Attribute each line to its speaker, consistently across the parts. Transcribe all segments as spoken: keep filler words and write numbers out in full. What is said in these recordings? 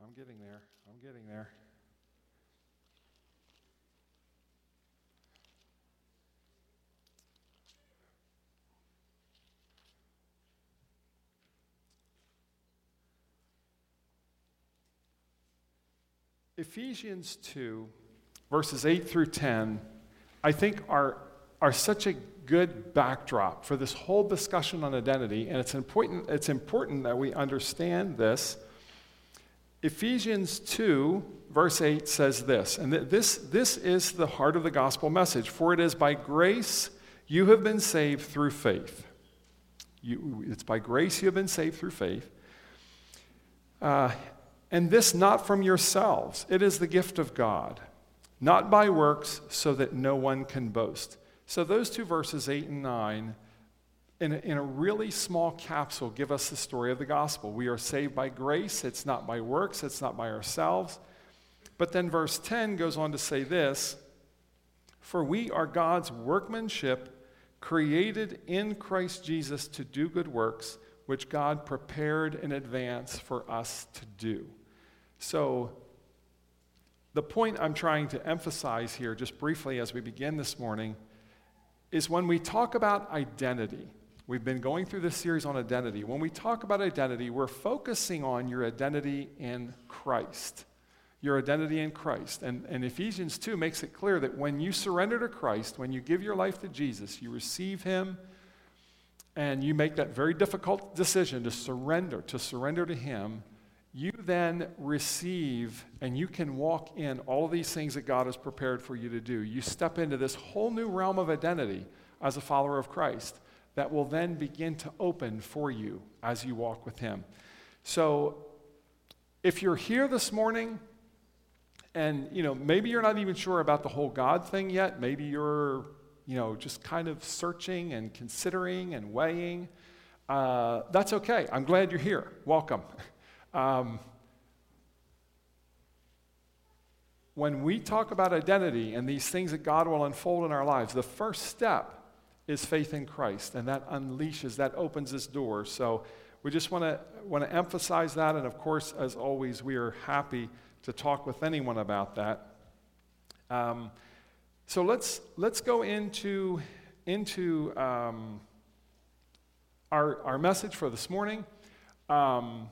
Speaker 1: I'm getting there. I'm getting there. Ephesians two, verses eight through ten, I think are, are such a good backdrop for this whole discussion on identity, and it's important, it's important that we understand this. Ephesians two, verse eight says this, and this, this is the heart of the gospel message. For it is by grace you have been saved through faith. You, it's by grace you have been saved through faith. Uh, and this not from yourselves. It is the gift of God, not by works, so that no one can boast. So those two verses, eight and nine, in a, in a really small capsule, give us the story of the gospel. We are saved by grace. It's not by works. It's not by ourselves. But then verse ten goes on to say this, for we are God's workmanship, created in Christ Jesus to do good works, which God prepared in advance for us to do. So the point I'm trying to emphasize here, just briefly as we begin this morning, is when we talk about identity, we've been going through this series on identity. When we talk about identity, we're focusing on your identity in Christ. Your identity in Christ. And, and Ephesians two makes it clear that when you surrender to Christ, when you give your life to Jesus, you receive Him, and you make that very difficult decision to surrender, to surrender to Him, you then receive and you can walk in all of these things that God has prepared for you to do. You step into this whole new realm of identity as a follower of Christ that will then begin to open for you as you walk with Him. So if you're here this morning and, you know, maybe you're not even sure about the whole God thing yet, maybe you're, you know, just kind of searching and considering and weighing, uh, that's okay. I'm glad you're here. Welcome. Um, when we talk about identity and these things that God will unfold in our lives, the first step is faith in Christ, and that unleashes, that opens this door. So we just want to want to emphasize that, and of course, as always, we are happy to talk with anyone about that. Um, so let's let's go into into um, our our message for this morning. Um,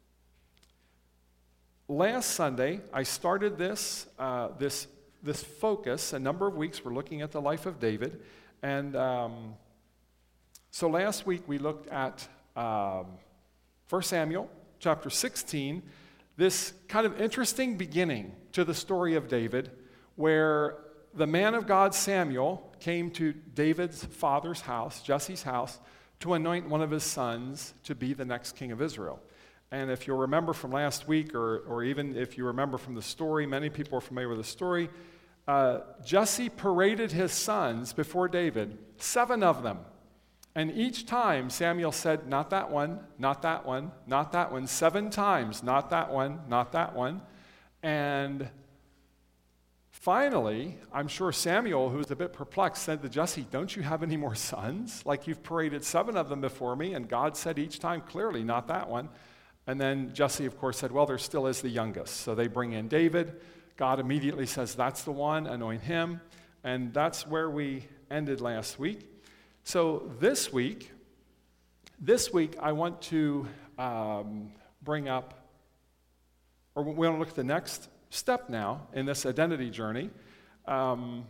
Speaker 1: Last Sunday, I started this, uh, this, this focus. A number of weeks we're looking at the life of David. And um, so last week we looked at um, First Samuel chapter sixteen, this kind of interesting beginning to the story of David, where the man of God Samuel came to David's father's house, Jesse's house, to anoint one of his sons to be the next king of Israel. And if you'll remember from last week, or, or even if you remember from the story, many people are familiar with the story, uh, Jesse paraded his sons before David, seven of them. And each time Samuel said, not that one, not that one, not that one, seven times, not that one, not that one. And finally, I'm sure Samuel, who was a bit perplexed, said to Jesse, don't you have any more sons? Like you've paraded seven of them before me, and God said each time clearly, not that one. And then Jesse, of course, said, well, there still is the youngest. So they bring in David. God immediately says, that's the one, anoint him. And that's where we ended last week. So this week, this week I want to um, bring up, or we want to look at the next step now in this identity journey. Um,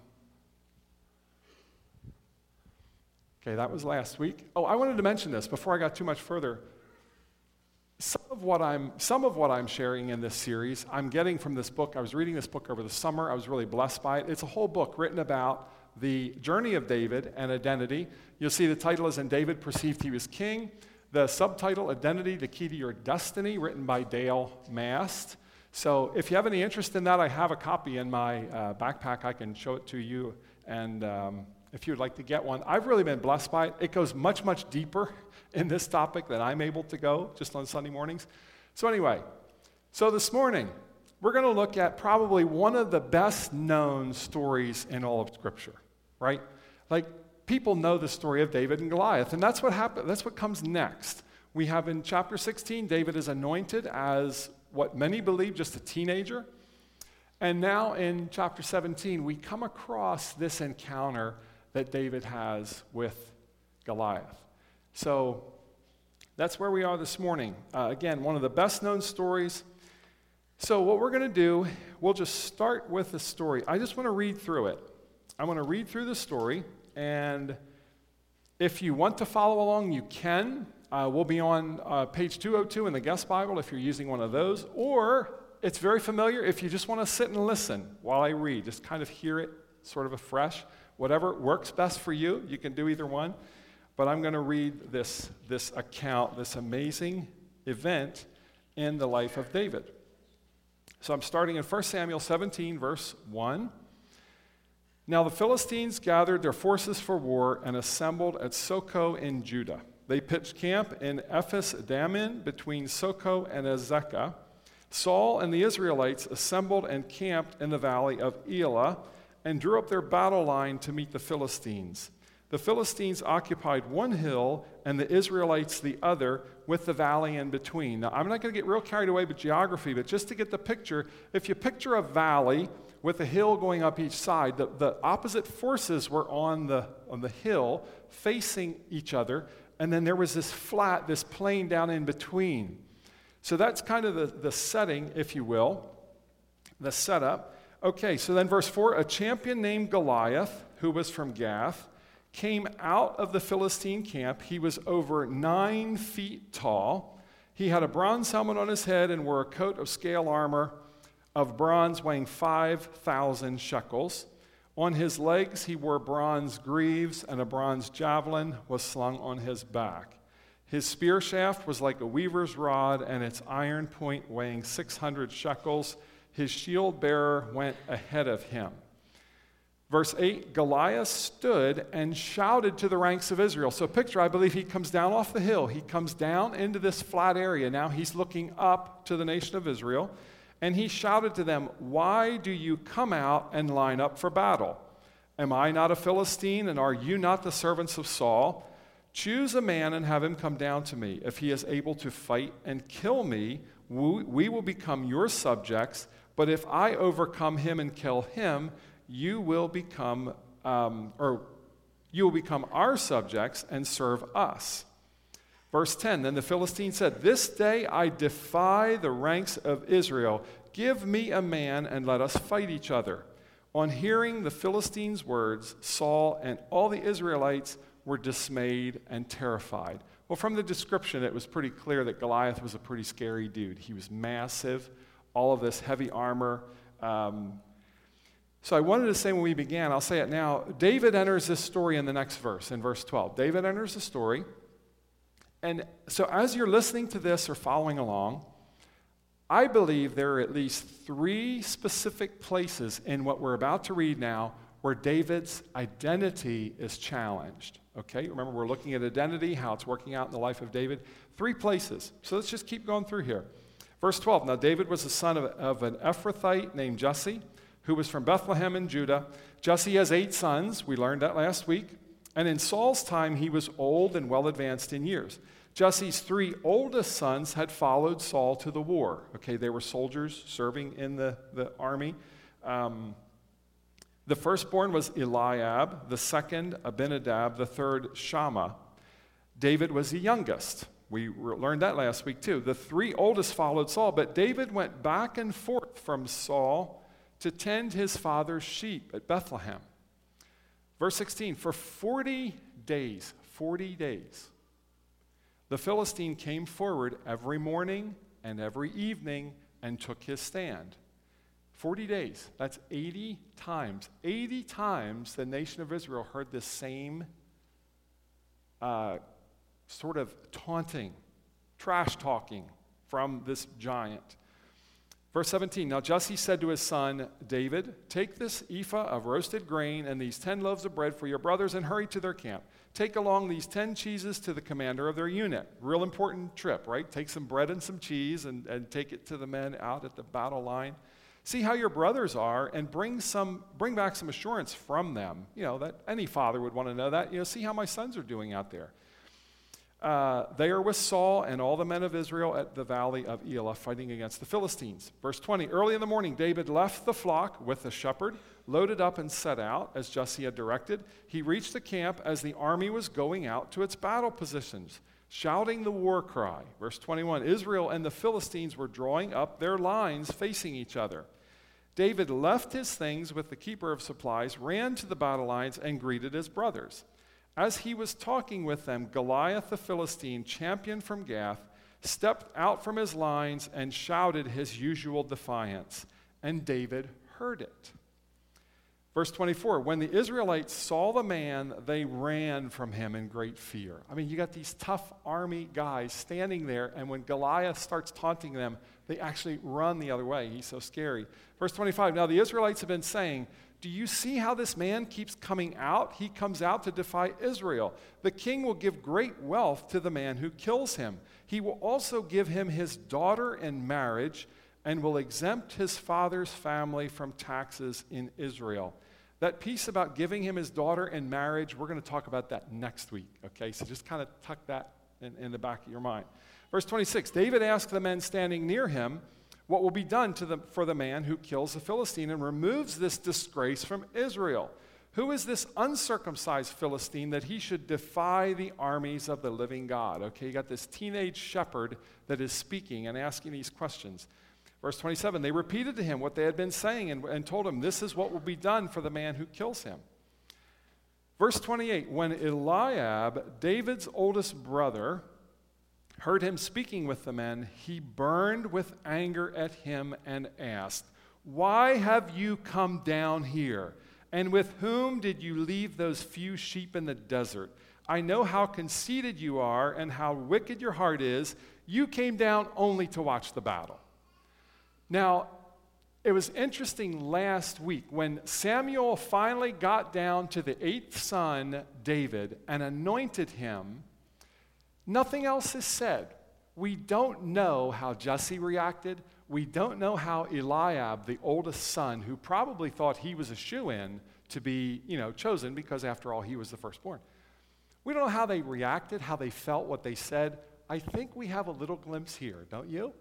Speaker 1: okay, that was last week. Oh, I wanted to mention this before I got too much further. Some of what I'm some of what I'm sharing in this series, I'm getting from this book. I was reading this book over the summer. I was really blessed by it. It's a whole book written about the journey of David and identity. You'll see the title is "And David Perceived He Was King." The subtitle, "Identity: The Key to Your Destiny," written by Dale Mast. So if you have any interest in that, I have a copy in my uh, backpack. I can show it to you, and um, if you would like to get one. I've really been blessed by it. It goes much, much deeper in this topic than I'm able to go just on Sunday mornings. So anyway, so this morning, we're going to look at probably one of the best known stories in all of Scripture, right? Like, people know the story of David and Goliath, and that's what happened. That's what comes next. We have in chapter sixteen, David is anointed as what many believe, just a teenager. And now in chapter seventeen, we come across this encounter that David has with Goliath. So that's where we are this morning. Uh, again, one of the best known stories. So what we're going to do, we'll just start with the story. I just want to read through it. I want to read through the story, and if you want to follow along, you can. Uh, we'll be on uh, page two oh two in the Guest Bible if you're using one of those, or it's very familiar if you just want to sit and listen while I read, just kind of hear it sort of afresh. Whatever works best for you, you can do either one. But I'm going to read this, this account, this amazing event in the life of David. So I'm starting in First Samuel seventeen, verse one. Now the Philistines gathered their forces for war and assembled at Socoh in Judah. They pitched camp in Ephes Dammim between Socoh and Azekah. Saul and the Israelites assembled and camped in the valley of Elah and drew up their battle line to meet the Philistines. The Philistines occupied one hill and the Israelites the other, with the valley in between. Now, I'm not going to get real carried away with geography, but just to get the picture, if you picture a valley with a hill going up each side, the, the opposite forces were on the, on the hill facing each other, and then there was this flat, this plain down in between. So that's kind of the, the setting, if you will, the setup. Okay, so then verse four, a champion named Goliath, who was from Gath, came out of the Philistine camp. He was over nine feet tall. He had a bronze helmet on his head and wore a coat of scale armor of bronze weighing five thousand shekels. On his legs he wore bronze greaves, and a bronze javelin was slung on his back. His spear shaft was like a weaver's rod, and its iron point weighing six hundred shekels. His shield bearer went ahead of him. Verse eight, Goliath stood and shouted to the ranks of Israel. So picture, I believe he comes down off the hill. He comes down into this flat area. Now he's looking up to the nation of Israel. And he shouted to them, why do you come out and line up for battle? Am I not a Philistine, and are you not the servants of Saul? Choose a man and have him come down to me. If he is able to fight and kill me, we will become your subjects. But if I overcome him and kill him, you will become, um, or you will become our subjects and serve us. Verse ten, then the Philistine said, this day I defy the ranks of Israel. Give me a man and let us fight each other. On hearing the Philistines' words, Saul and all the Israelites were dismayed and terrified. Well, from the description, it was pretty clear that Goliath was a pretty scary dude. He was massive, all of this heavy armor. Um, so I wanted to say when we began, I'll say it now, David enters this story in the next verse, in verse twelve. David enters the story. And so as you're listening to this or following along, I believe there are at least three specific places in what we're about to read now where David's identity is challenged. Okay, remember we're looking at identity, how it's working out in the life of David. Three places. So let's just keep going through here. Verse twelve, now David was the son of, of an Ephrathite named Jesse, who was from Bethlehem in Judah. Jesse has eight sons. We learned that last week. And in Saul's time, he was old and well advanced in years. Jesse's three oldest sons had followed Saul to the war. Okay, they were soldiers serving in the, the army. Um, the firstborn was Eliab, the second Abinadab, the third Shammah. David was the youngest. We learned that last week too. The three oldest followed Saul, but David went back and forth from Saul to tend his father's sheep at Bethlehem. Verse sixteen, for forty days, forty days, the Philistine came forward every morning and every evening and took his stand. forty days, that's eighty times. eighty times the nation of Israel heard this same uh, sort of taunting, trash talking from this giant. Verse seventeen, now Jesse said to his son David, take this ephah of roasted grain and these ten loaves of bread for your brothers and hurry to their camp. Take along these ten cheeses to the commander of their unit. Real important trip, right? Take some bread and some cheese and, and take it to the men out at the battle line. See how your brothers are and bring some, bring back some assurance from them. You know, that any father would want to know that. You know, see how my sons are doing out there. Uh, they are with Saul and all the men of Israel at the valley of Elah fighting against the Philistines. Verse twenty, early in the morning, David left the flock with the shepherd, loaded up and set out, as Jesse had directed. He reached the camp as the army was going out to its battle positions, shouting the war cry. Verse twenty-one, Israel and the Philistines were drawing up their lines facing each other. David left his things with the keeper of supplies, ran to the battle lines, and greeted his brothers. As he was talking with them, Goliath the Philistine, champion from Gath, stepped out from his lines and shouted his usual defiance, and David heard it. Verse twenty-four, when the Israelites saw the man, they ran from him in great fear. I mean, you got these tough army guys standing there, and when Goliath starts taunting them, they actually run the other way. He's so scary. Verse twenty-five, now the Israelites have been saying, do you see how this man keeps coming out? He comes out to defy Israel. The king will give great wealth to the man who kills him. He will also give him his daughter in marriage and will exempt his father's family from taxes in Israel. That piece about giving him his daughter in marriage, we're going to talk about that next week, okay? So just kind of tuck that in, in the back of your mind. Verse twenty-six, David asked the men standing near him, what will be done to the, for the man who kills the Philistine and removes this disgrace from Israel? Who is this uncircumcised Philistine that he should defy the armies of the living God? Okay, you got this teenage shepherd that is speaking and asking these questions. Verse twenty-seven, they repeated to him what they had been saying and, and told him, this is what will be done for the man who kills him. Verse twenty-eight, when Eliab, David's oldest brother, heard him speaking with the men, he burned with anger at him and asked, why have you come down here? And with whom did you leave those few sheep in the desert? I know how conceited you are and how wicked your heart is. You came down only to watch the battle. Now, it was interesting last week when Samuel finally got down to the eighth son, David, and anointed him. Nothing else is said. We don't know how Jesse reacted. We don't know how Eliab, the oldest son, who probably thought he was a shoo-in to be, you know, chosen because after all he was the firstborn. We don't know how they reacted, how they felt, what they said. I think we have a little glimpse here, don't you?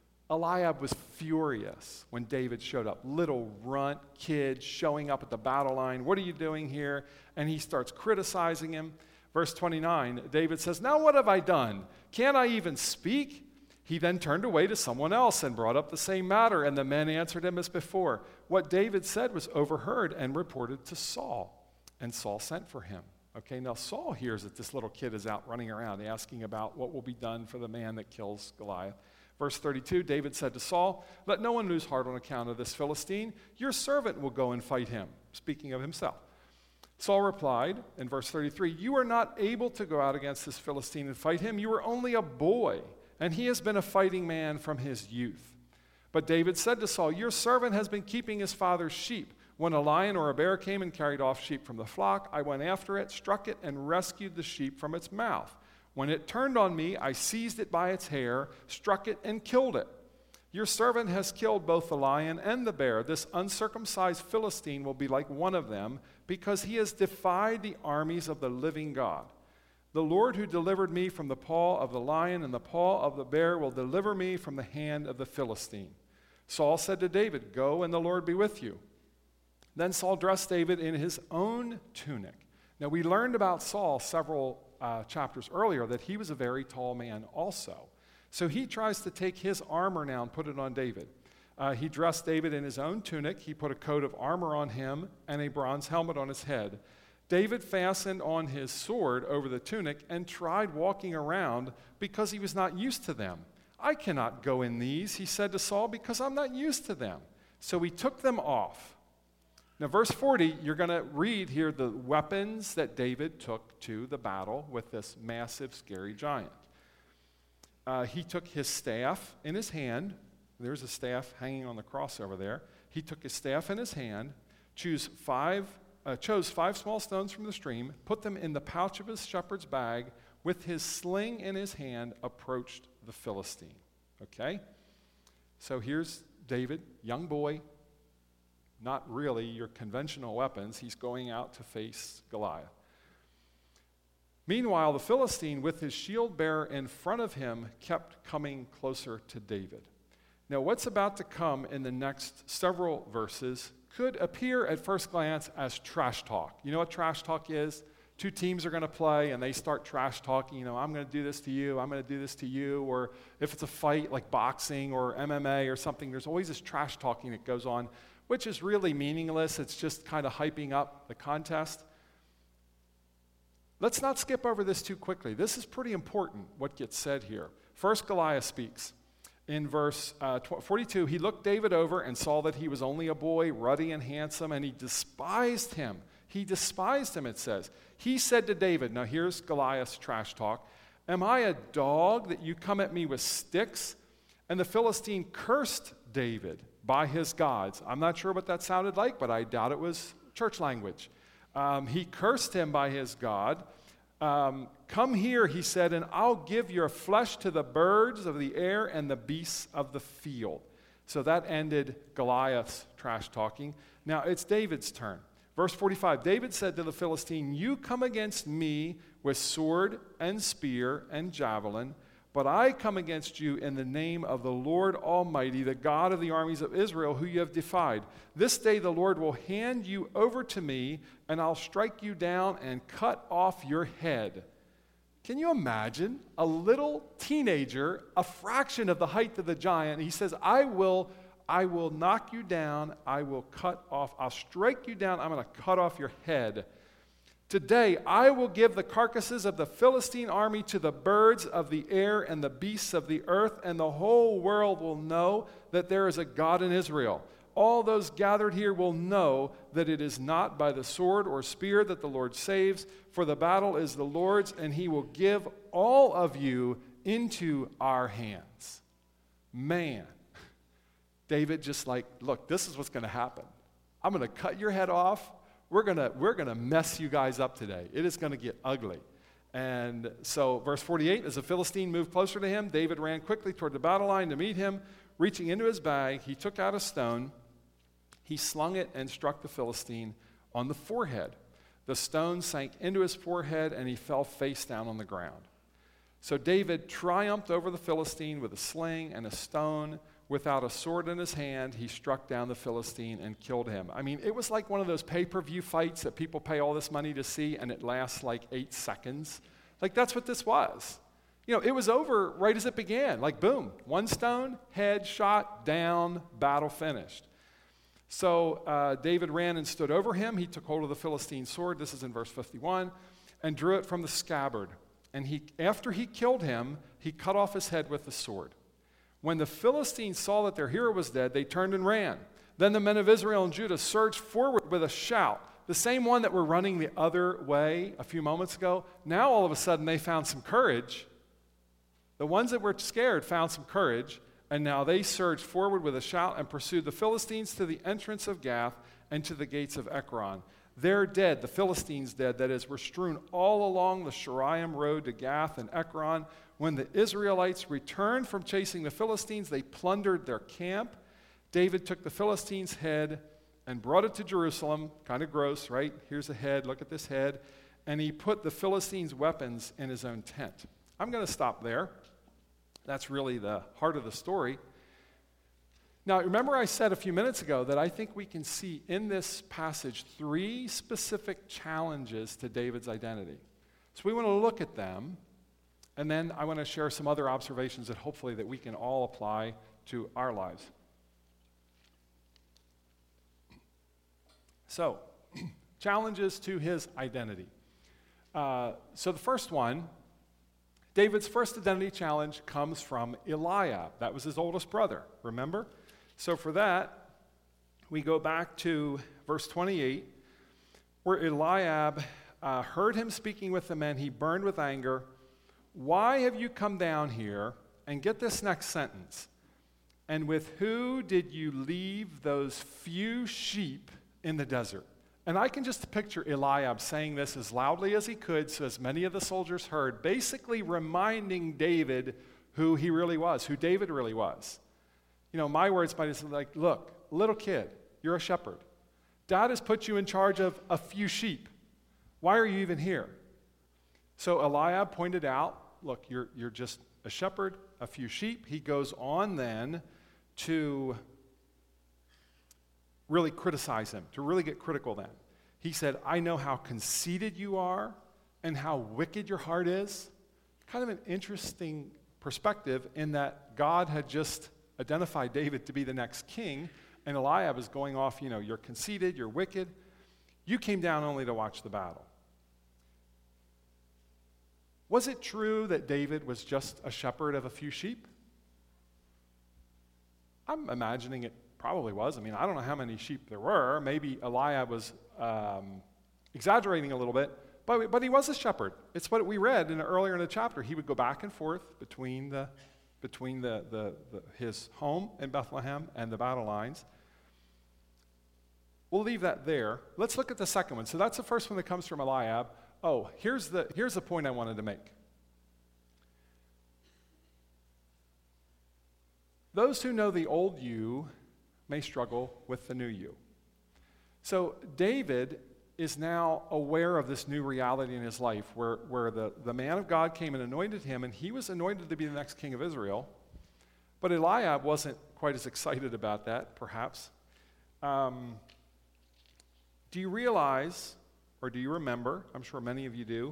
Speaker 1: Eliab was furious when David showed up. Little runt kid showing up at the battle line. What are you doing here? And he starts criticizing him. Verse twenty-nine, David says, now what have I done? Can't I even speak? He then turned away to someone else and brought up the same matter, and the men answered him as before. What David said was overheard and reported to Saul, and Saul sent for him. Okay, now Saul hears that this little kid is out running around asking about what will be done for the man that kills Goliath. Verse thirty-two, David said to Saul, let no one lose heart on account of this Philistine. Your servant will go and fight him, speaking of himself. Saul replied in verse thirty-three, you are not able to go out against this Philistine and fight him. You are only a boy, and he has been a fighting man from his youth. But David said to Saul, your servant has been keeping his father's sheep. When a lion or a bear came and carried off sheep from the flock, I went after it, struck it, and rescued the sheep from its mouth. When it turned on me, I seized it by its hair, struck it, and killed it. Your servant has killed both the lion and the bear. This uncircumcised Philistine will be like one of them, because he has defied the armies of the living God. The Lord who delivered me from the paw of the lion and the paw of the bear will deliver me from the hand of the Philistine. Saul said to David, go, and the Lord be with you. Then Saul dressed David in his own tunic. Now, we learned about Saul several uh, chapters earlier that he was a very tall man also. So he tries to take his armor now and put it on David. Uh, he dressed David in his own tunic. He put a coat of armor on him and a bronze helmet on his head. David fastened on his sword over the tunic and tried walking around because he was not used to them. I cannot go in these, he said to Saul, because I'm not used to them. So he took them off. Now, verse forty, you're going to read here the weapons that David took to the battle with this massive, scary giant. Uh, he took his staff in his hand. There's a staff hanging on the cross over there. He took his staff in his hand, choose five, uh, chose five small stones from the stream, put them in the pouch of his shepherd's bag, with his sling in his hand, approached the Philistine. Okay? So here's David, young boy, not really your conventional weapons. He's going out to face Goliath. Meanwhile, the Philistine, with his shield bearer in front of him, kept coming closer to David. Now, what's about to come in the next several verses could appear at first glance as trash talk. You know what trash talk is? Two teams are going to play, and they start trash talking. You know, I'm going to do this to you, I'm going to do this to you. Or if it's a fight like boxing or M M A or something, there's always this trash talking that goes on, which is really meaningless. It's just kind of hyping up the contest. Let's not skip over this too quickly. This is pretty important, what gets said here. First, Goliath speaks. In verse uh, forty-two, he looked David over and saw that he was only a boy, ruddy and handsome, and he despised him. He despised him, it says. He said to David, now here's Goliath's trash talk, am I a dog that you come at me with sticks? And the Philistine cursed David by his gods. I'm not sure what that sounded like, but I doubt it was church language. Um, he cursed him by his God. Um, Come here, he said, and I'll give your flesh to the birds of the air and the beasts of the field. So that ended Goliath's trash talking. Now it's David's turn. Verse forty-five, David said to the Philistine, you come against me with sword and spear and javelin, but I come against you in the name of the Lord Almighty, the God of the armies of Israel, who you have defied. This day the Lord will hand you over to me, and I'll strike you down and cut off your head. Can you imagine a little teenager, a fraction of the height of the giant? He says, I will, I will knock you down. I will cut off, I'll strike you down. I'm going to cut off your head. Today, I will give the carcasses of the Philistine army to the birds of the air and the beasts of the earth, and the whole world will know that there is a God in Israel. All those gathered here will know that it is not by the sword or spear that the Lord saves, for the battle is the Lord's, and he will give all of you into our hands. Man, David just like, look, this is what's going to happen. I'm going to cut your head off. We're going to we're going to mess you guys up today. It is going to get ugly. And so verse forty-eight, as the Philistine moved closer to him, David ran quickly toward the battle line to meet him. Reaching into his bag, he took out a stone. He slung it and struck the Philistine on the forehead. The stone sank into his forehead, and he fell face down on the ground. So David triumphed over the Philistine with a sling and a stone. Without a sword in his hand, he struck down the Philistine and killed him. I mean, it was like one of those pay-per-view fights that people pay all this money to see, and it lasts like eight seconds. Like, that's what this was. You know, it was over right as it began. Like, boom, one stone, head shot, down, battle finished. So uh, David ran and stood over him. He took hold of the Philistine sword, this is in verse fifty-one, and drew it from the scabbard. And he, after he killed him, he cut off his head with the sword. When the Philistines saw that their hero was dead, they turned and ran. Then the men of Israel and Judah surged forward with a shout. The same one that were running the other way a few moments ago, now all of a sudden they found some courage. The ones that were scared found some courage, and now they surged forward with a shout and pursued the Philistines to the entrance of Gath and to the gates of Ekron. Their dead, the Philistines' dead, that is, were strewn all along the Sharaim road to Gath and Ekron. When the Israelites returned from chasing the Philistines, they plundered their camp. David took the Philistines' head and brought it to Jerusalem. Kind of gross, right? Here's a head. Look at this head. And he put the Philistines' weapons in his own tent. I'm going to stop there. That's really the heart of the story. Now, remember I said a few minutes ago that I think we can see in this passage three specific challenges to David's identity. So we want to look at them, and then I want to share some other observations that hopefully that we can all apply to our lives. So, challenges to his identity. Uh, so the first one, David's first identity challenge comes from Eliab. That was his oldest brother, remember? So for that, we go back to verse twenty-eight, where Eliab uh, heard him speaking with the men. He burned with anger. Why have you come down here? And get this next sentence. And with who did you leave those few sheep in the desert? And I can just picture Eliab saying this as loudly as he could so as many of the soldiers heard, basically reminding David who he really was, who David really was. You know, my words might be like, look, little kid, you're a shepherd. Dad has put you in charge of a few sheep. Why are you even here? So Eliab pointed out, look, you're, you're just a shepherd, a few sheep. He goes on then to really criticize him, to really get critical then. He said, I know how conceited you are and how wicked your heart is. Kind of an interesting perspective in that God had just identified David to be the next king, and Eliab is going off, you know, you're conceited, you're wicked. You came down only to watch the battle. Was it true that David was just a shepherd of a few sheep? I'm imagining it probably was. I mean, I don't know how many sheep there were. Maybe Eliab was um, exaggerating a little bit, but, but he was a shepherd. It's what we read in, earlier in the chapter. He would go back and forth between, the, between the, the, the, his home in Bethlehem and the battle lines. We'll leave that there. Let's look at the second one. So that's the first one that comes from Eliab. Oh, here's the, here's the point I wanted to make. Those who know the old you may struggle with the new you. So David is now aware of this new reality in his life where, where the, the man of God came and anointed him, and he was anointed to be the next king of Israel. But Eliab wasn't quite as excited about that, perhaps. Um, do you realize, or do you remember, I'm sure many of you do,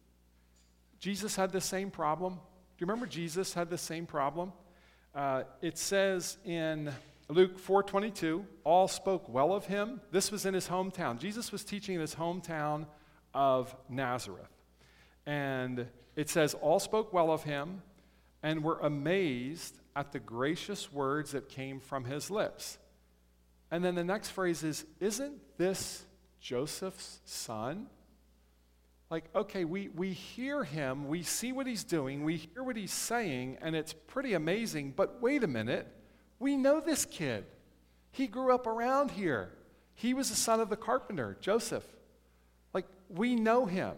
Speaker 1: Jesus had the same problem? Do you remember Jesus had the same problem? Uh, it says in Luke four twenty-two, all spoke well of him. This was in his hometown. Jesus was teaching in his hometown of Nazareth. And it says, all spoke well of him and were amazed at the gracious words that came from his lips. And then the next phrase is, isn't this Joseph's son? Like, okay, we, we hear him, we see what he's doing, we hear what he's saying, and it's pretty amazing, but wait a minute, we know this kid. He grew up around here. He was the son of the carpenter, Joseph. Like, we know him.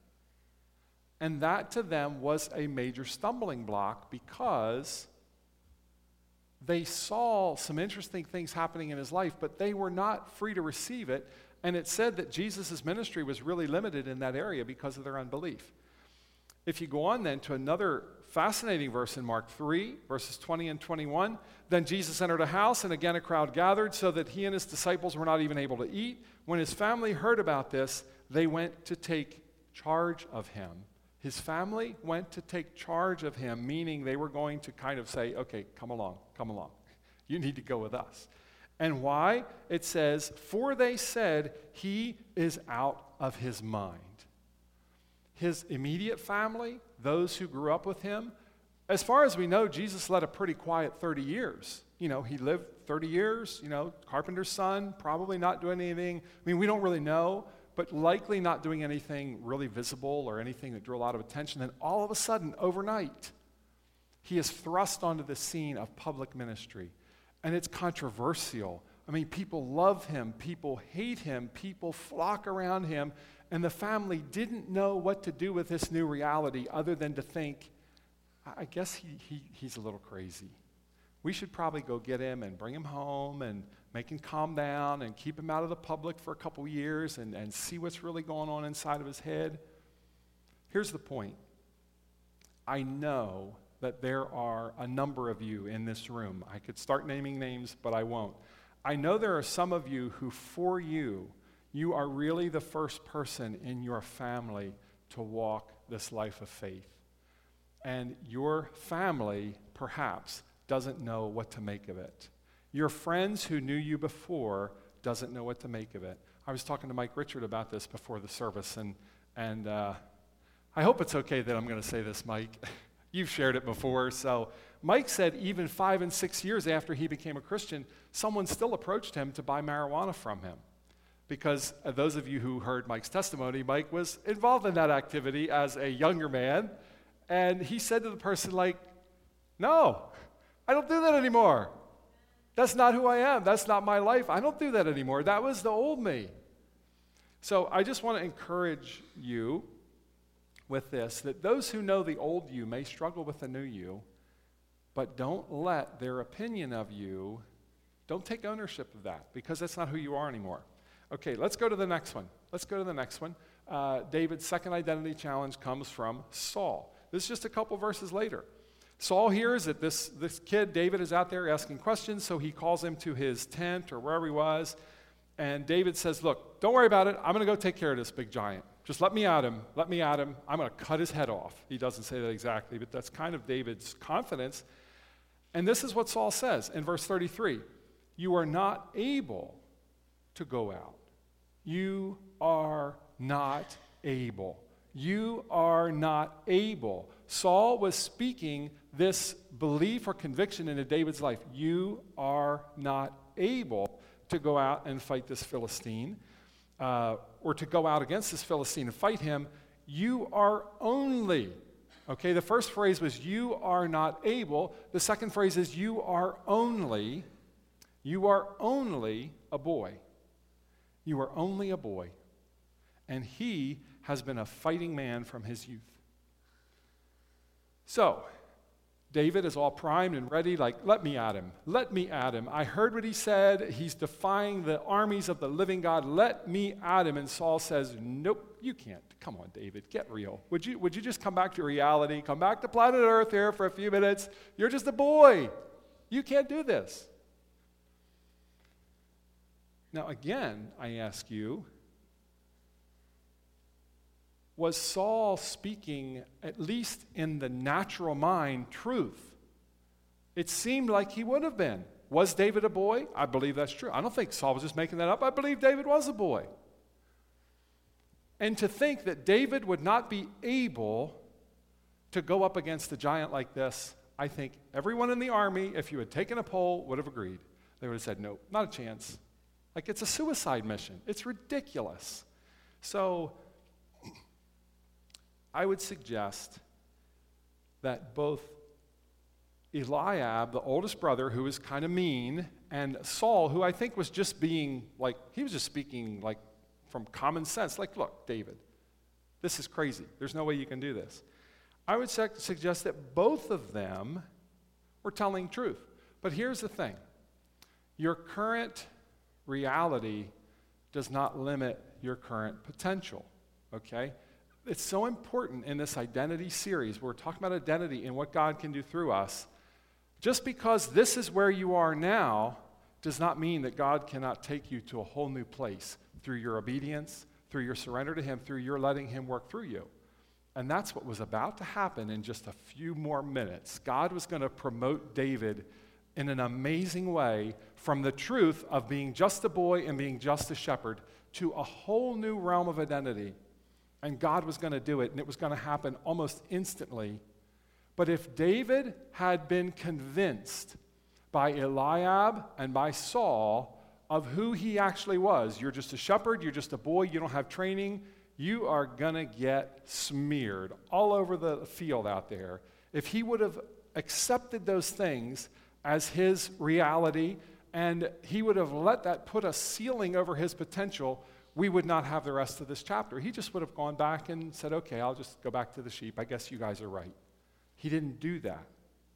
Speaker 1: And that to them was a major stumbling block because they saw some interesting things happening in his life, but they were not free to receive it. And it said that Jesus' ministry was really limited in that area because of their unbelief. If you go on then to another fascinating verse in Mark three, verses twenty and twenty-one, then Jesus entered a house, and again a crowd gathered, so that he and his disciples were not even able to eat. When his family heard about this, they went to take charge of him. His family went to take charge of him, meaning they were going to kind of say, okay, come along, come along. You need to go with us. And why? It says, for they said, he is out of his mind. His immediate family, those who grew up with him, as far as we know, Jesus led a pretty quiet thirty years. You know, he lived thirty years, you know, carpenter's son, probably not doing anything. I mean, we don't really know, but likely not doing anything really visible or anything that drew a lot of attention. Then all of a sudden, overnight, he is thrust onto the scene of public ministry. And it's controversial. I mean, people love him, people hate him, people flock around him, and the family didn't know what to do with this new reality other than to think, I guess he, he, he's a little crazy. We should probably go get him and bring him home and make him calm down and keep him out of the public for a couple years and, and see what's really going on inside of his head. Here's the point. I know that there are a number of you in this room. I could start naming names, but I won't. I know there are some of you who, for you, you are really the first person in your family to walk this life of faith. And your family, perhaps, doesn't know what to make of it. Your friends who knew you before doesn't know what to make of it. I was talking to Mike Richard about this before the service, and, and uh, I hope it's okay that I'm going to say this, Mike. You've shared it before. So Mike said even five and six years after he became a Christian, someone still approached him to buy marijuana from him. Because uh, those of you who heard Mike's testimony, Mike was involved in that activity as a younger man. And he said to the person, like, no, I don't do that anymore. That's not who I am. That's not my life. I don't do that anymore. That was the old me. So I just want to encourage you with this, that those who know the old you may struggle with the new you, but don't let their opinion of you, don't take ownership of that, because that's not who you are anymore. Okay, let's go to the next one. Let's go to the next one. uh, David's second identity challenge comes from Saul. This is just a couple verses later. Saul hears that this, this kid, David, is out there asking questions, so he calls him to his tent or wherever he was, and David says, look, don't worry about it. I'm going to go take care of this big giant. Just let me at him. Let me at him. I'm going to cut his head off. He doesn't say that exactly, but that's kind of David's confidence. And this is what Saul says in verse thirty-three. You are not able to go out. You are not able. You are not able. Saul was speaking this belief or conviction into David's life. You are not able to go out and fight this Philistine, uh, or to go out against this Philistine and fight him. You are only, okay, the first phrase was you are not able. The second phrase is you are only, you are only a boy. You are only a boy. And he has been a fighting man from his youth. So, David is all primed and ready, like, let me at him. Let me at him. I heard what he said. He's defying the armies of the living God. Let me at him. And Saul says, nope, you can't. Come on, David, get real. Would you, would you just come back to reality? Come back to planet Earth here for a few minutes. You're just a boy. You can't do this. Now, again, I ask you, was Saul speaking, at least in the natural mind, truth? It seemed like he would have been. Was David a boy? I believe that's true. I don't think Saul was just making that up. I believe David was a boy. And to think that David would not be able to go up against a giant like this, I think everyone in the army, if you had taken a poll, would have agreed. They would have said, no, not a chance. Like, it's a suicide mission. It's ridiculous. So I would suggest that both Eliab, the oldest brother, who was kind of mean, and Saul, who I think was just being, like, he was just speaking, like, from common sense. Like, look, David, this is crazy. There's no way you can do this. I would su- suggest that both of them were telling truth. But here's the thing. Your current reality does not limit your current potential, okay? It's so important in this identity series. We're talking about identity and what God can do through us. Just because this is where you are now does not mean that God cannot take you to a whole new place through your obedience, through your surrender to Him, through your letting Him work through you. And that's what was about to happen in just a few more minutes. God was going to promote David in an amazing way from the truth of being just a boy and being just a shepherd to a whole new realm of identity. And God was going to do it, and it was going to happen almost instantly. But if David had been convinced by Eliab and by Saul of who he actually was, you're just a shepherd, you're just a boy, you don't have training, you are going to get smeared all over the field out there. If he would have accepted those things as his reality, and he would have let that put a ceiling over his potential, we would not have the rest of this chapter. He just would have gone back and said, okay, I'll just go back to the sheep. I guess you guys are right. He didn't do that.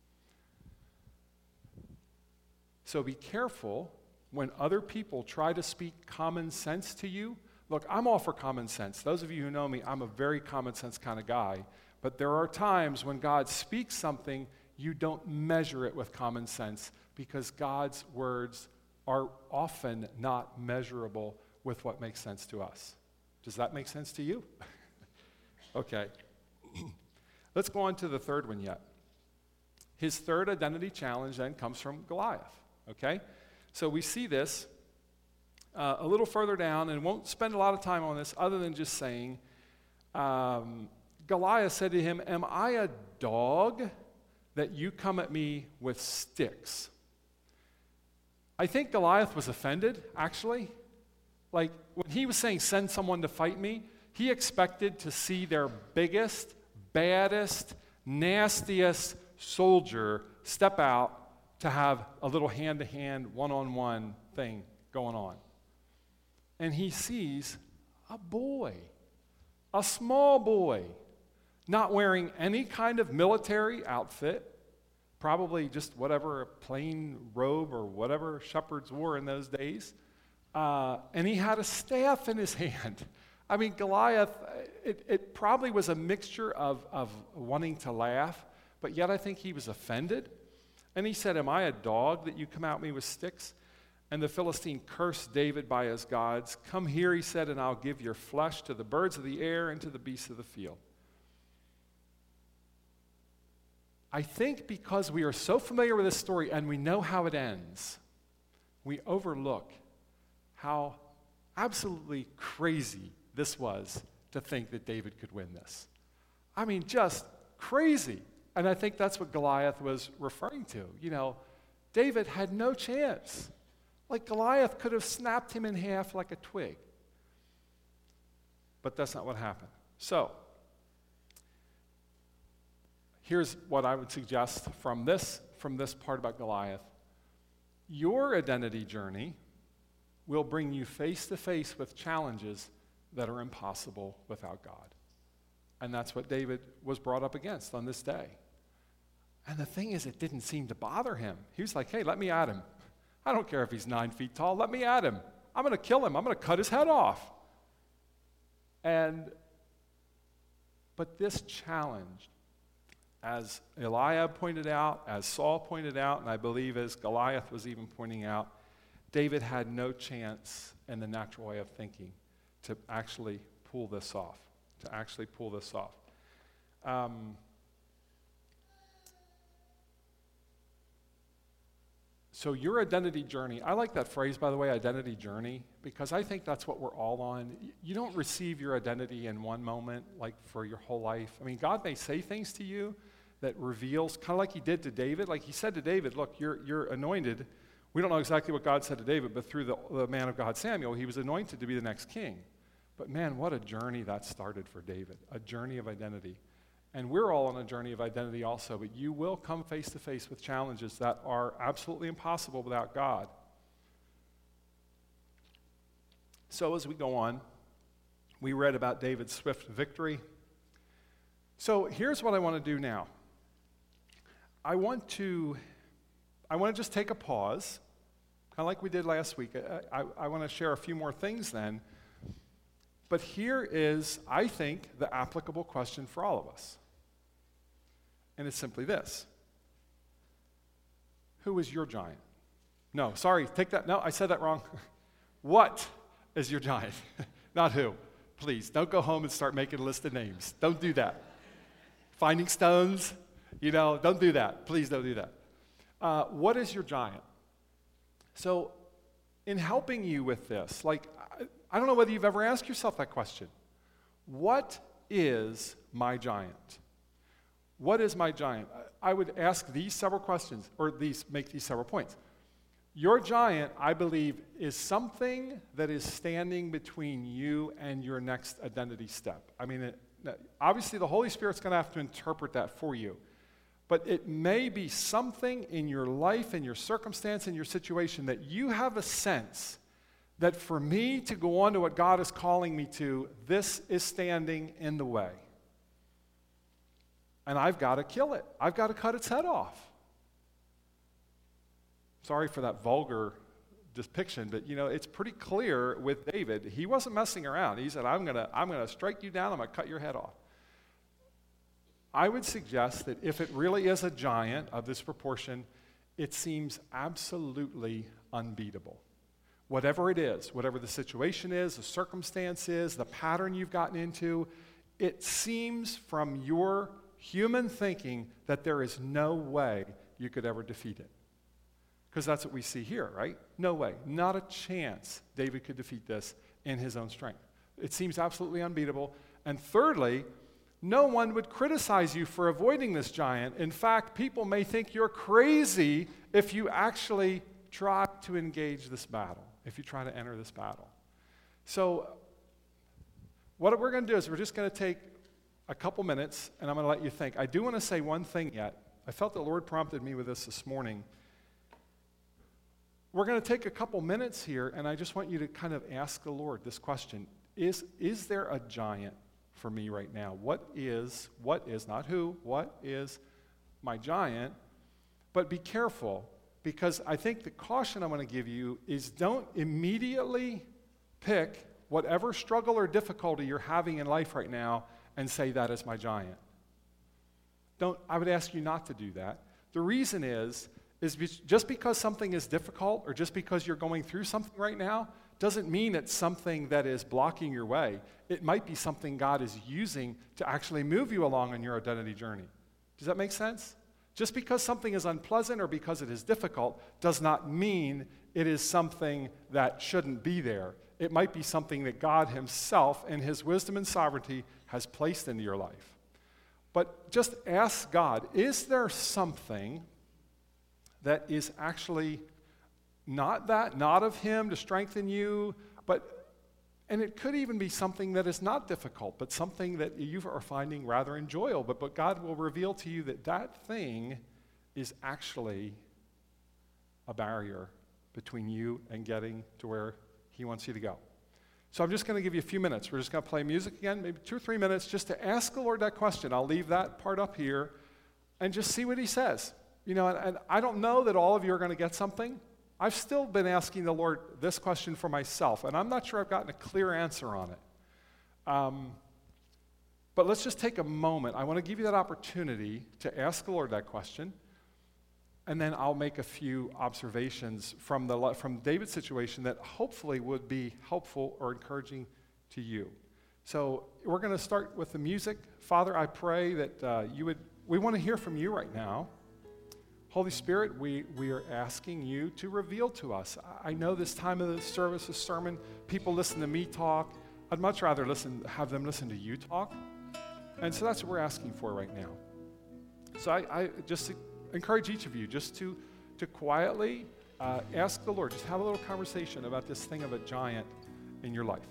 Speaker 1: So be careful when other people try to speak common sense to you. Look, I'm all for common sense. Those of you who know me, I'm a very common sense kind of guy. But there are times when God speaks something, you don't measure it with common sense because God's words are often not measurable with what makes sense to us. Does that make sense to you? Okay. Let's go on to the third one yet. His third identity challenge then comes from Goliath. Okay? So we see this uh, a little further down, and won't spend a lot of time on this other than just saying, um, Goliath said to him, am I a dog that you come at me with sticks? I think Goliath was offended, actually. Like, when he was saying, send someone to fight me, he expected to see their biggest, baddest, nastiest soldier step out to have a little hand-to-hand, one-on-one thing going on. And he sees a boy, a small boy, not wearing any kind of military outfit, probably just whatever, a plain robe or whatever shepherds wore in those days. Uh, and he had a staff in his hand. I mean, Goliath, it, it probably was a mixture of, of wanting to laugh, but yet I think he was offended. And he said, am I a dog that you come at me with sticks? And the Philistine cursed David by his gods. Come here, he said, and I'll give your flesh to the birds of the air and to the beasts of the field. I think because we are so familiar with this story and we know how it ends, we overlook how absolutely crazy this was to think that David could win this. I mean, just crazy. And I think that's what Goliath was referring to. You know, David had no chance. Like Goliath could have snapped him in half like a twig. But that's not what happened. So, here's what I would suggest from this, from this part about Goliath. Your identity journey will bring you face to face with challenges that are impossible without God. And that's what David was brought up against on this day. And the thing is, it didn't seem to bother him. He was like, hey, let me at him. I don't care if he's nine feet tall. Let me at him. I'm going to kill him. I'm going to cut his head off. And, but this challenge, as Eliab pointed out, as Saul pointed out, and I believe as Goliath was even pointing out, David had no chance in the natural way of thinking to actually pull this off, to actually pull this off. Um, So your identity journey, I like that phrase, by the way, identity journey, because I think that's what we're all on. You don't receive your identity in one moment, like for your whole life. I mean, God may say things to you that reveals, kind of like he did to David. Like he said to David, look, you're, you're anointed. We don't know exactly what God said to David, but through the, the man of God, Samuel, he was anointed to be the next king. But man, what a journey that started for David, a journey of identity. And we're all on a journey of identity also, but you will come face to face with challenges that are absolutely impossible without God. So as we go on, we read about David's swift victory. So here's what I want to do now. I want to, I want to just take a pause, kind of like we did last week. I, I, I want to share a few more things then. But here is, I think, the applicable question for all of us. And it's simply this. Who is your giant? No, sorry, take that. No, I said that wrong. What is your giant? Not who. Please, don't go home and start making a list of names. Don't do that. Finding stones, you know, don't do that. Please don't do that. Uh, what is your giant? So, in helping you with this, like, I, I don't know whether you've ever asked yourself that question. What is my giant? What is my giant? I would ask these several questions, or these make these several points. Your giant, I believe, is something that is standing between you and your next identity step. I mean, it, obviously the Holy Spirit's going to have to interpret that for you. But it may be something in your life, in your circumstance, in your situation that you have a sense that for me to go on to what God is calling me to, this is standing in the way. And I've got to kill it. I've got to cut its head off. Sorry for that vulgar depiction, but you know, it's pretty clear with David. He wasn't messing around. He said, I'm gonna, I'm gonna strike you down, I'm gonna cut your head off. I would suggest that if it really is a giant of this proportion, it seems absolutely unbeatable. Whatever it is, whatever the situation is, the circumstance is, the pattern you've gotten into, it seems from your human thinking that there is no way you could ever defeat it. Because that's what we see here, right? No way. Not a chance David could defeat this in his own strength. It seems absolutely unbeatable. And thirdly, no one would criticize you for avoiding this giant. In fact, people may think you're crazy if you actually try to engage this battle, if you try to enter this battle. So what we're going to do is we're just going to take a couple minutes, and I'm going to let you think. I do want to say one thing yet. I felt the Lord prompted me with this this morning. We're going to take a couple minutes here, and I just want you to kind of ask the Lord this question. Is, is there a giant for me right now? What is, what is, not who, what is my giant? But be careful, because I think the caution I'm going to give you is don't immediately pick whatever struggle or difficulty you're having in life right now and say, that is my giant. Don't, I would ask you not to do that. The reason is, is be- just because something is difficult or just because you're going through something right now doesn't mean it's something that is blocking your way. It might be something God is using to actually move you along on your identity journey. Does that make sense? Just because something is unpleasant or because it is difficult does not mean it is something that shouldn't be there. It might be something that God himself, in his wisdom and sovereignty, has placed into your life. But just ask God, is there something that is actually not that, not of him to strengthen you, but, and it could even be something that is not difficult, but something that you are finding rather enjoyable, but, but God will reveal to you that that thing is actually a barrier between you and getting to where he wants you to go. So I'm just going to give you a few minutes. We're just going to play music again, maybe two or three minutes, just to ask the Lord that question. I'll leave that part up here and just see what he says. You know, and, and I don't know that all of you are going to get something. I've still been asking the Lord this question for myself, and I'm not sure I've gotten a clear answer on it. Um, but let's just take a moment. I want to give you that opportunity to ask the Lord that question, and then I'll make a few observations from the from David's situation that hopefully would be helpful or encouraging to you. So we're going to start with the music. Father, I pray that uh, you would, we want to hear from you right now. Holy Spirit, we, we are asking you to reveal to us. I know this time of the service, this sermon, people listen to me talk. I'd much rather listen, have them listen to you talk. And so that's what we're asking for right now. So I, I just encourage each of you just to, to quietly uh, ask the Lord, just have a little conversation about this thing of a giant in your life.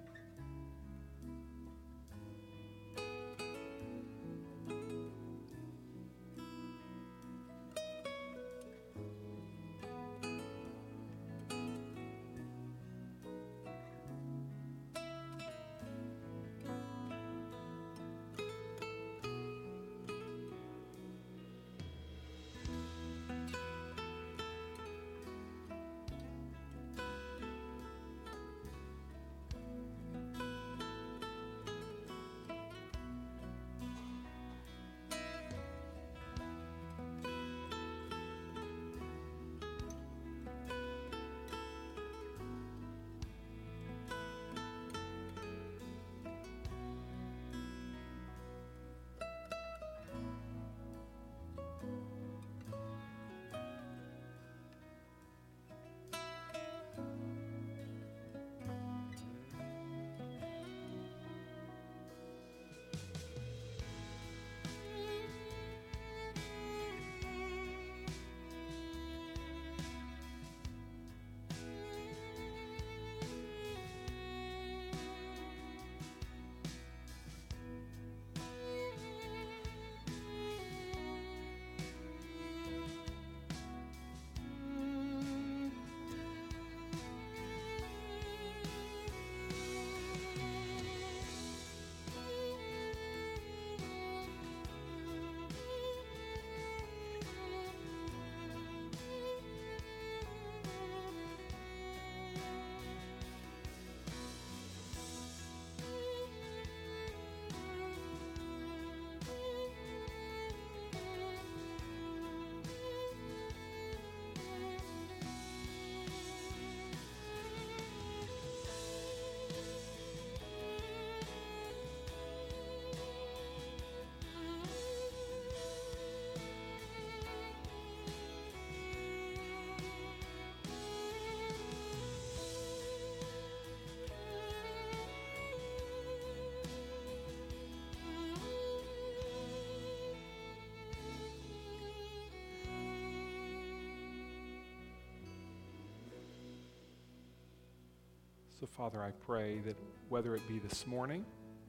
Speaker 1: So, Father, I pray that whether it be this morning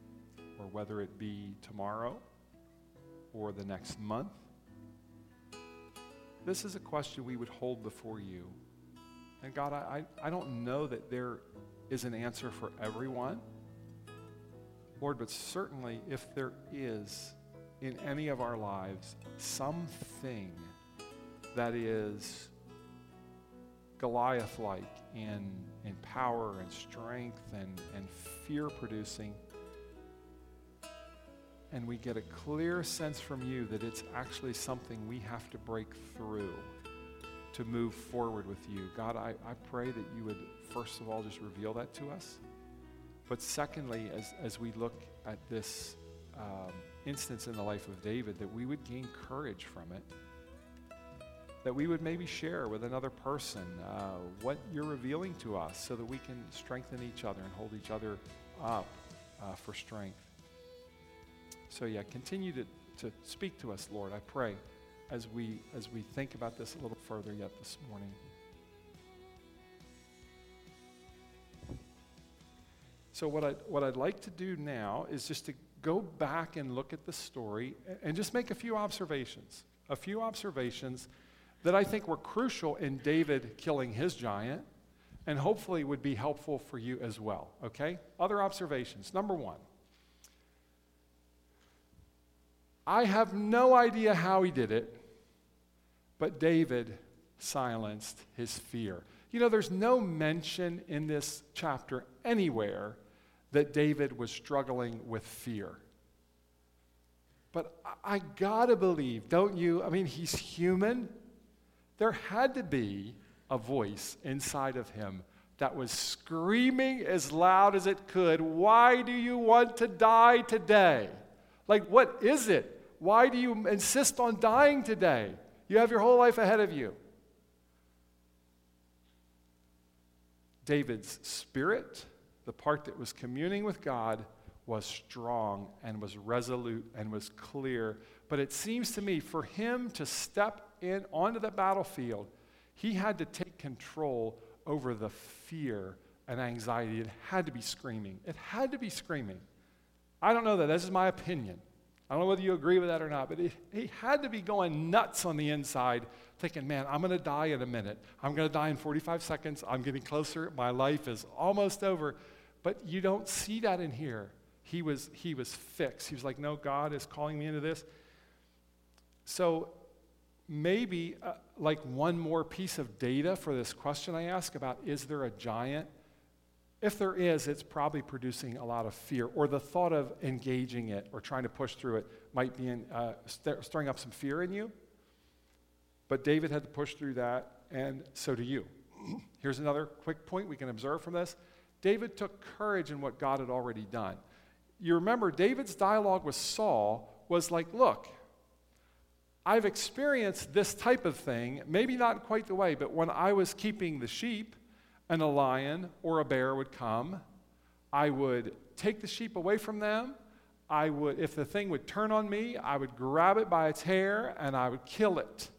Speaker 1: or whether it be tomorrow or the next month, this is a question we would hold before you. And God, I, I don't know that there is an answer for everyone, Lord, but certainly if there is in any of our lives something that is Goliath-like in, in power and strength and, and fear-producing. And we get a clear sense from you that it's actually something we have to break through to move forward with you. God, I, I pray that you would, first of all, just reveal that to us. But secondly, as, as we look at this um, instance in the life of David, that we would gain courage from it, that we would maybe share with another person uh, what you're revealing to us so that we can strengthen each other and hold each other up uh, for strength. So yeah, continue to, to speak to us, Lord, I pray, as we as we think about this a little further yet this morning. So what I'd, what I'd like to do now is just to go back and look at the story and just make a few observations, a few observations that I think were crucial in David killing his giant and hopefully would be helpful for you as well, okay? Other observations. Number one, I have no idea how he did it, but David silenced his fear. You know, there's no mention in this chapter anywhere that David was struggling with fear. But I, I gotta believe, don't you? I mean, he's human. There had to be a voice inside of him that was screaming as loud as it could, "Why do you want to die today? Like, what is it? Why do you insist on dying today? You have your whole life ahead of you." David's spirit, the part that was communing with God, was strong and was resolute and was clear. But it seems to me for him to step in onto the battlefield, he had to take control over the fear and anxiety. It had to be screaming. It had to be screaming. I don't know that. This is my opinion. I don't know whether you agree with that or not, but he, he had to be going nuts on the inside, thinking, man, I'm going to die in a minute. I'm going to die in forty-five seconds. I'm getting closer. My life is almost over. But you don't see that in here. He was, he was fixed. He was like, no, God is calling me into this. So maybe uh, like one more piece of data for this question I ask about, is there a giant? If there is, it's probably producing a lot of fear, or the thought of engaging it or trying to push through it might be in, uh, st- stirring up some fear in you. But David had to push through that, and so do you. Here's another quick point we can observe from this. David took courage in what God had already done. You remember, David's dialogue with Saul was like, look, I've experienced this type of thing, maybe not quite the way, but when I was keeping the sheep, and a lion or a bear would come, I would take the sheep away from them. I would, if the thing would turn on me, I would grab it by its hair and I would kill it.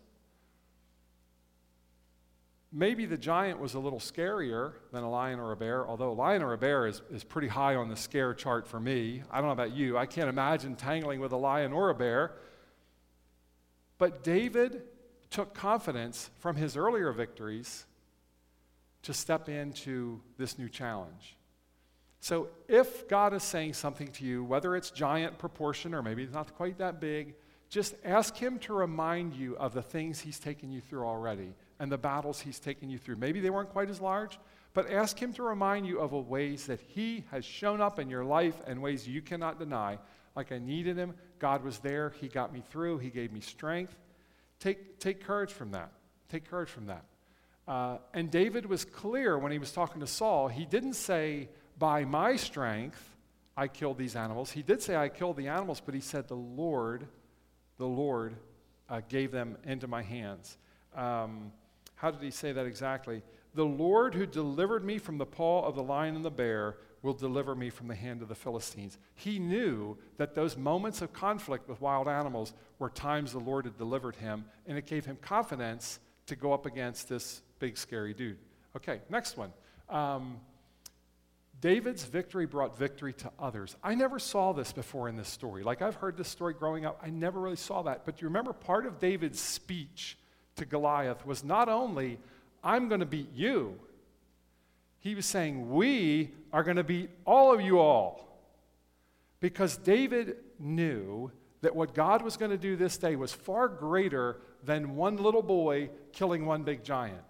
Speaker 1: Maybe the giant was a little scarier than a lion or a bear, although a lion or a bear is, is pretty high on the scare chart for me. I don't know about you. I can't imagine tangling with a lion or a bear. But David took confidence from his earlier victories to step into this new challenge. So if God is saying something to you, whether it's giant proportion or maybe it's not quite that big, just ask him to remind you of the things he's taken you through already and the battles he's taken you through. Maybe they weren't quite as large, but ask him to remind you of the ways that he has shown up in your life and ways you cannot deny. Like, I needed him, God was there, he got me through, he gave me strength. Take, take courage from that. Take courage from that. Uh, and David was clear when he was talking to Saul. He didn't say, by my strength, I killed these animals. He did say, I killed the animals, but he said, the Lord, the Lord uh, gave them into my hands. Um, how did he say that exactly? The Lord who delivered me from the paw of the lion and the bear will deliver me from the hand of the Philistines. He knew that those moments of conflict with wild animals were times the Lord had delivered him, and it gave him confidence to go up against this big, scary dude. Okay, next one. Um, David's victory brought victory to others. I never saw this before in this story. Like, I've heard this story growing up. I never really saw that. But you remember, part of David's speech to Goliath was not only, I'm going to beat you. He was saying, we are going to beat all of you all. Because David knew that what God was going to do this day was far greater than one little boy killing one big giant.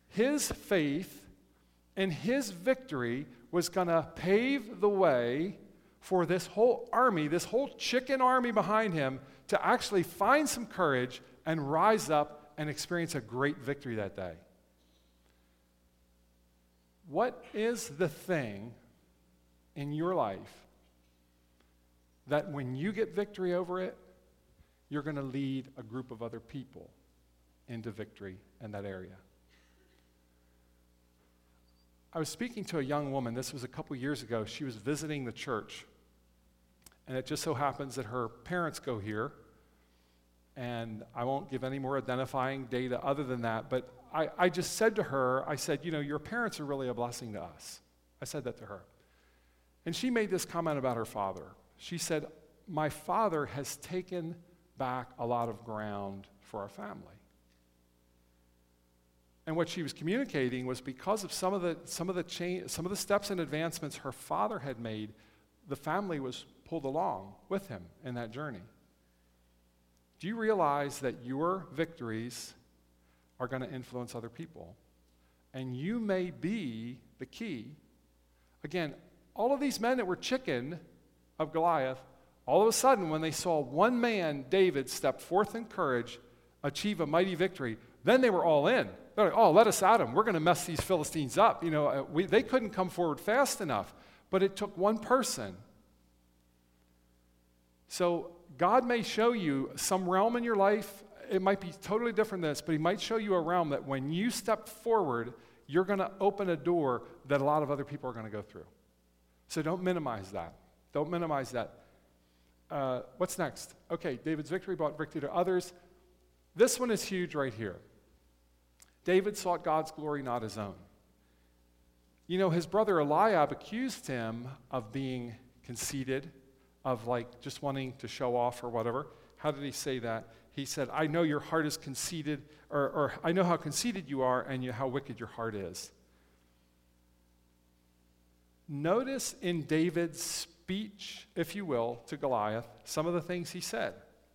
Speaker 1: His faith and his victory was going to pave the way for this whole army, this whole chicken army behind him, to actually find some courage and rise up and experience a great victory that day. What is the thing in your life that when you get victory over it, you're going to lead a group of other people into victory in that area? I was speaking to a young woman. This was a couple years ago. She was visiting the church. And it just so happens that her parents go here. And I won't give any more identifying data other than that. But I, I just said to her, I said, you know, your parents are really a blessing to us. I said that to her. And she made this comment about her father. She said, my father has taken back a lot of ground for our family. And what she was communicating was because of some of the some of the change, some of the steps and advancements her father had made, the family was pulled along with him in that journey. Do you realize that your victories are going to influence other people? And you may be the key. Again, all of these men that were chicken of Goliath, all of a sudden when they saw one man, David, step forth in courage, achieve a mighty victory, then they were all in. They're like, oh, let us at them. We're going to mess these Philistines up. You know, we, they couldn't come forward fast enough. But it took one person. So God may show you some realm in your life. It might be totally different than this, but he might show you a realm that when you step forward, you're going to open a door that a lot of other people are going to go through. So don't minimize that. Don't minimize that. Uh, what's next? Okay, David's victory brought victory to others. This one is huge right here. David sought God's glory, not his own. You know, his brother Eliab accused him of being conceited, of like just wanting to show off or whatever. How did he say that? He said, I know your heart is conceited, or, or I know how conceited you are and you, how wicked your heart is. Notice in David's speech, if you will, to Goliath, some of the things he said.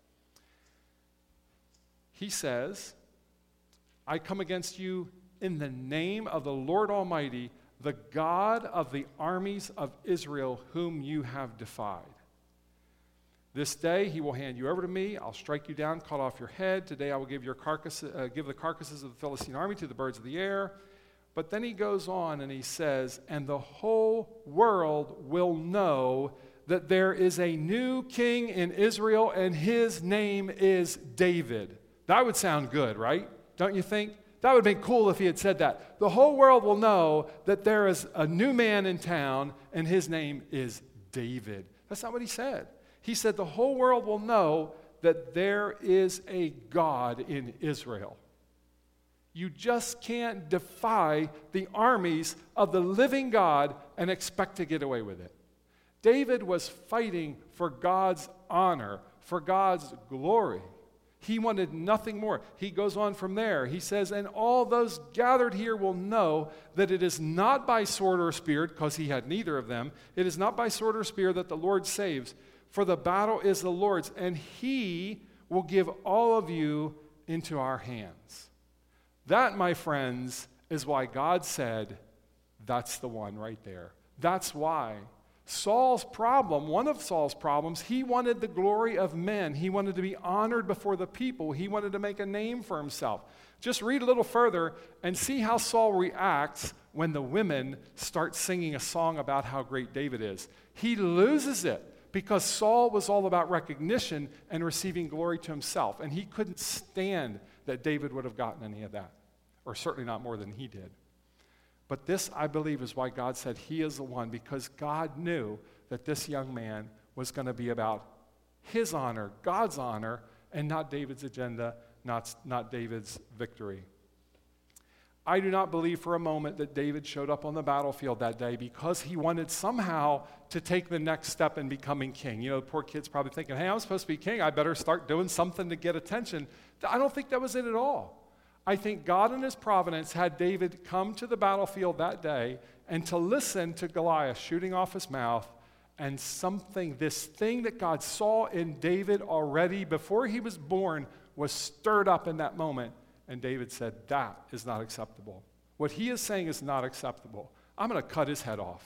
Speaker 1: He says, I come against you in the name of the Lord Almighty, the God of the armies of Israel, whom you have defied. This day he will hand you over to me. I'll strike you down, cut off your head. Today I will give your carcass, uh, give the carcasses of the Philistine army to the birds of the air. But then he goes on and he says, and the whole world will know that there is a new king in Israel, and his name is David. That would sound good, right? Don't you think? That would have been cool if he had said that. The whole world will know that there is a new man in town, and his name is David. That's not what he said. He said the whole world will know that there is a God in Israel. You just can't defy the armies of the living God and expect to get away with it. David was fighting for God's honor, for God's glory. He wanted nothing more. He goes on from there. He says, and all those gathered here will know that it is not by sword or spear, because he had neither of them. It is not by sword or spear that the Lord saves, for the battle is the Lord's, and he will give all of you into our hands. That, my friends, is why God said, that's the one right there. That's why. Saul's problem, one of Saul's problems, he wanted the glory of men. He wanted to be honored before the people. He wanted to make a name for himself. Just read a little further and see how Saul reacts when the women start singing a song about how great David is. He loses it because Saul was all about recognition and receiving glory to himself, and he couldn't stand that David would have gotten any of that, or certainly not more than he did. But this, I believe, is why God said he is the one, because God knew that this young man was going to be about his honor, God's honor, and not David's agenda, not, not David's victory. I do not believe for a moment that David showed up on the battlefield that day because he wanted somehow to take the next step in becoming king. You know, the poor kid's probably thinking, hey, I'm supposed to be king. I better start doing something to get attention. I don't think that was it at all. I think God in his providence had David come to the battlefield that day and to listen to Goliath shooting off his mouth, and something, this thing that God saw in David already before he was born, was stirred up in that moment. And David said, that is not acceptable. What he is saying is not acceptable. I'm going to cut his head off.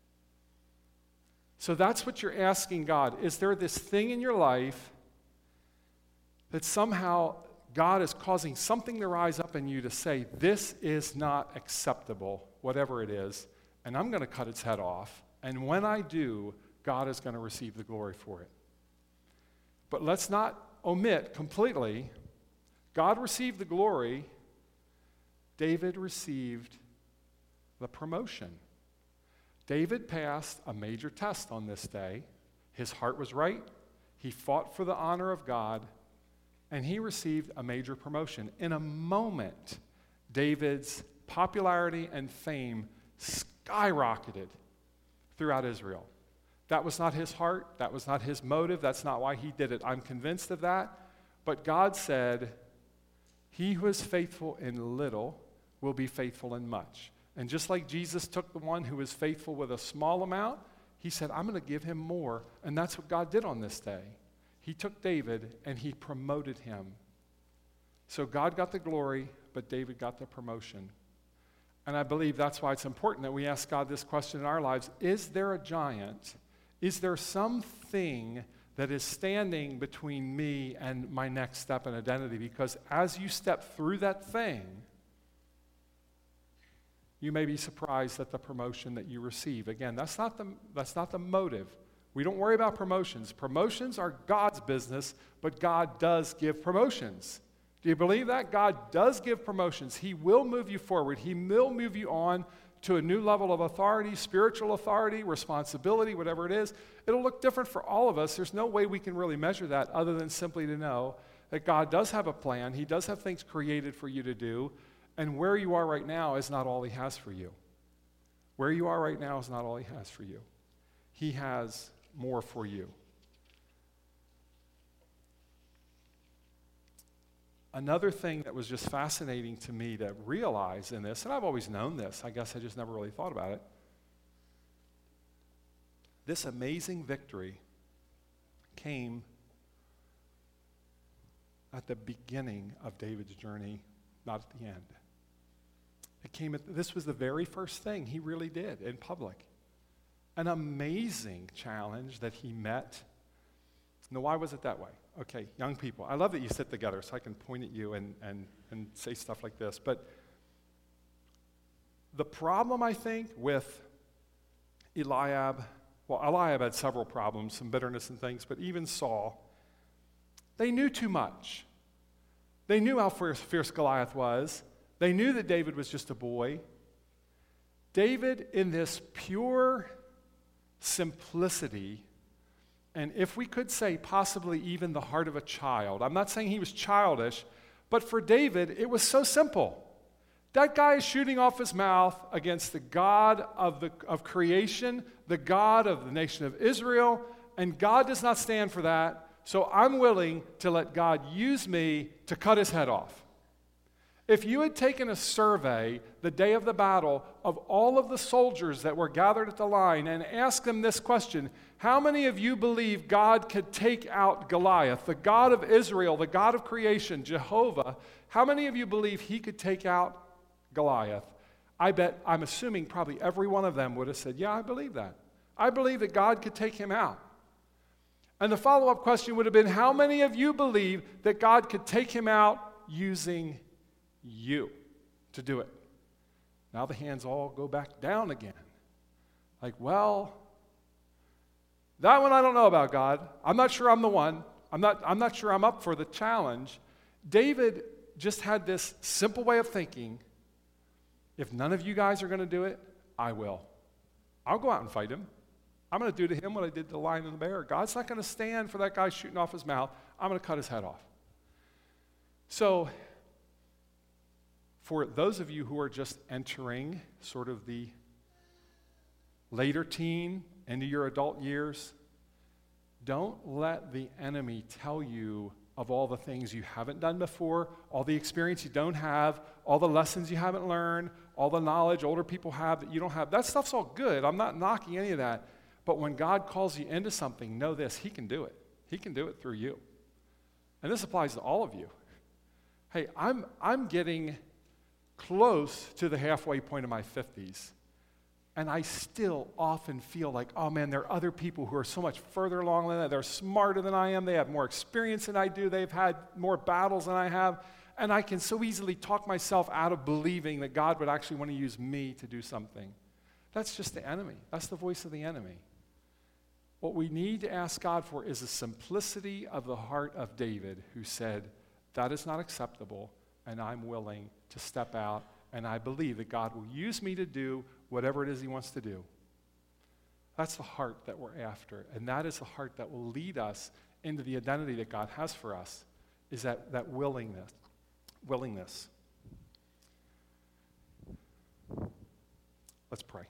Speaker 1: So that's what you're asking God. Is there this thing in your life that somehow God is causing something to rise up in you to say, this is not acceptable, whatever it is, and I'm going to cut its head off. And when I do, God is going to receive the glory for it. But let's not omit completely, God received the glory, David received the promotion. David passed a major test on this day. His heart was right. He fought for the honor of God, and he received a major promotion. In a moment, David's popularity and fame skyrocketed throughout Israel. That was not his heart. That was not his motive. That's not why he did it. I'm convinced of that. But God said, he who is faithful in little will be faithful in much. And just like Jesus took the one who was faithful with a small amount, he said, I'm going to give him more. And that's what God did on this day. He took David and he promoted him. So God got the glory, but David got the promotion. And I believe that's why it's important that we ask God this question in our lives. Is there a giant? Is there something that is standing between me and my next step in identity? Because as you step through that thing, you may be surprised at the promotion that you receive. Again, that's not the, that's not the motive. We don't worry about promotions. Promotions are God's business, but God does give promotions. Do you believe that? God does give promotions. He will move you forward. He will move you on to a new level of authority, spiritual authority, responsibility, whatever it is. It'll look different for all of us. There's no way we can really measure that other than simply to know that God does have a plan. He does have things created for you to do. And where you are right now is not all he has for you. Where you are right now is not all he has for you. He has more for you. Another thing that was just fascinating to me to realize in this, and I've always known this, I guess I just never really thought about it. This amazing victory came at the beginning of David's journey, not at the end. It came at, this was the very first thing he really did in public. An amazing challenge that he met. Now, why was it that way? Okay, young people, I love that you sit together so I can point at you and, and, and say stuff like this. But the problem, I think, with Eliab, well, Eliab had several problems, some bitterness and things, but even Saul, they knew too much. They knew how fierce, fierce Goliath was. They knew that David was just a boy. David, in this pure simplicity, and if we could say possibly even the heart of a child, I'm not saying he was childish, but for David, it was so simple. That guy is shooting off his mouth against the God of, the, of creation, the God of the nation of Israel, and God does not stand for that, so I'm willing to let God use me to cut his head off. If you had taken a survey the day of the battle of all of the soldiers that were gathered at the line and asked them this question, how many of you believe God could take out Goliath, the God of Israel, the God of creation, Jehovah, how many of you believe he could take out Goliath? I bet, I'm assuming probably every one of them would have said, yeah, I believe that. I believe that God could take him out. And the follow-up question would have been, how many of you believe that God could take him out using you to do it? Now the hands all go back down again. Like, well, that one I don't know about, God. I'm not sure I'm the one. I'm not, I'm not sure I'm up for the challenge. David just had this simple way of thinking. If none of you guys are going to do it, I will. I'll go out and fight him. I'm going to do to him what I did to the lion and the bear. God's not going to stand for that guy shooting off his mouth. I'm going to cut his head off. So, for those of you who are just entering sort of the later teen into your adult years, don't let the enemy tell you of all the things you haven't done before, all the experience you don't have, all the lessons you haven't learned, all the knowledge older people have that you don't have. That stuff's all good. I'm not knocking any of that. But when God calls you into something, know this, he can do it. He can do it through you. And this applies to all of you. Hey, I'm, I'm getting close to the halfway point of my fifties. And I still often feel like, oh man, there are other people who are so much further along than that. They're smarter than I am. They have more experience than I do. They've had more battles than I have. And I can so easily talk myself out of believing that God would actually want to use me to do something. That's just the enemy. That's the voice of the enemy. What we need to ask God for is the simplicity of the heart of David, who said, that is not acceptable, and I'm willing to step out, and I believe that God will use me to do whatever it is he wants to do. That's the heart that we're after, and that is the heart that will lead us into the identity that God has for us, is that, that willingness. Willingness. Let's pray.